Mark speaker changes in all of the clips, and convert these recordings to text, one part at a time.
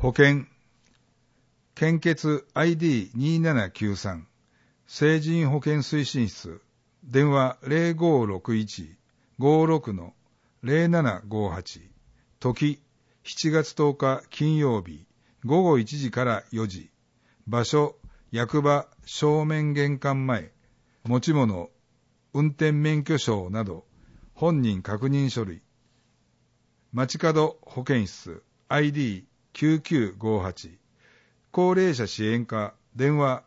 Speaker 1: 保険、献血 ID2793、成人保険推進室、電話0561-56-0758、時、7月10日金曜日、午後1時から4時、場所、役場正面玄関前、持ち物、運転免許証など、本人確認書類、街角保健室 ID9958、高齢者支援課電話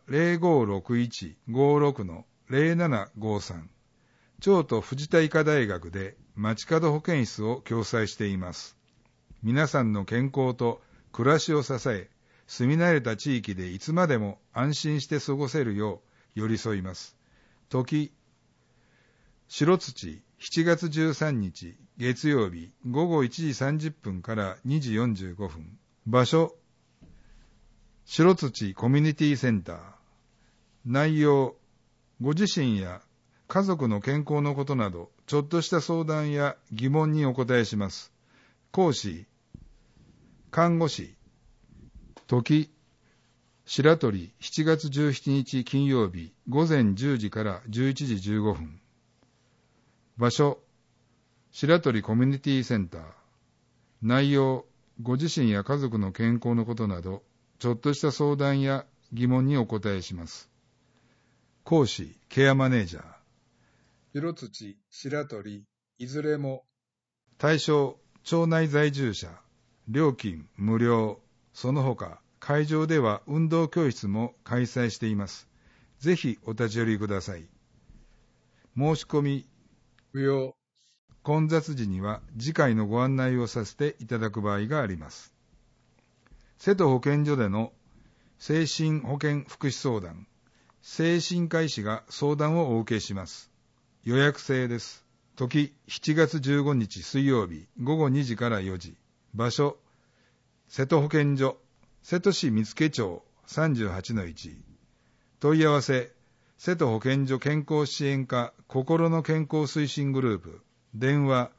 Speaker 1: 0561-56-0753、京都藤田医科大学で街角保健室を共催しています。皆さんの健康と暮らしを支え、住み慣れた地域でいつまでも安心して過ごせるよう寄り添います。時、白土7月13日月曜日午後1時30分から2時45分。場所、白土コミュニティセンター。内容、ご自身や家族の健康のことなど、ちょっとした相談や疑問にお答えします。講師、看護師。時、白鳥7月17日金曜日午前10時から11時15分。場所、白鳥コミュニティセンター。内容、ご自身や家族の健康のことなど、ちょっとした相談や疑問にお答えします。講師、ケアマネージャー。白土、白鳥、いずれも。対象、町内在住者。料金、無料。その他、会場では運動教室も開催しています。ぜひお立ち寄りください。申し込み、不要。混雑時には次回のご案内をさせていただく場合があります。瀬戸保健所での精神保健福祉相談、精神科医師が相談をお受けします。予約制です。時、7月15日水曜日午後2時から4時。場所、瀬戸保健所、瀬戸市見附町 38-1。問い合わせ、瀬戸保健所健康支援課心の健康推進グループ。電話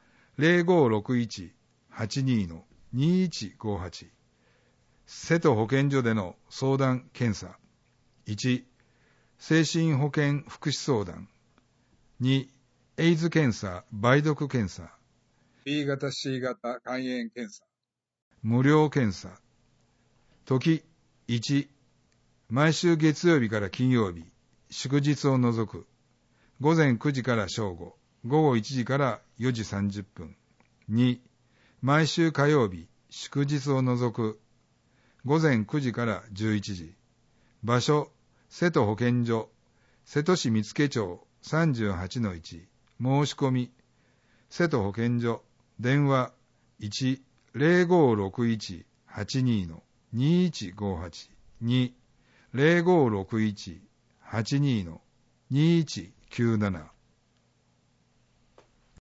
Speaker 1: 0561-82-2158。瀬戸保健所での相談検査。1、精神保健福祉相談。2、エイズ検査、梅毒検査。B 型 C 型肝炎検査。無料検査。時、1、毎週月曜日から金曜日、祝日を除く。午前9時から正午、午後1時から4時30分。2、毎週火曜日、祝日を除く。午前9時から11時。場所、瀬戸保健所、瀬戸市見附町 38-1。申し込み、瀬戸保健所、電話 1-0561-82-2158。2、0561-82-2197。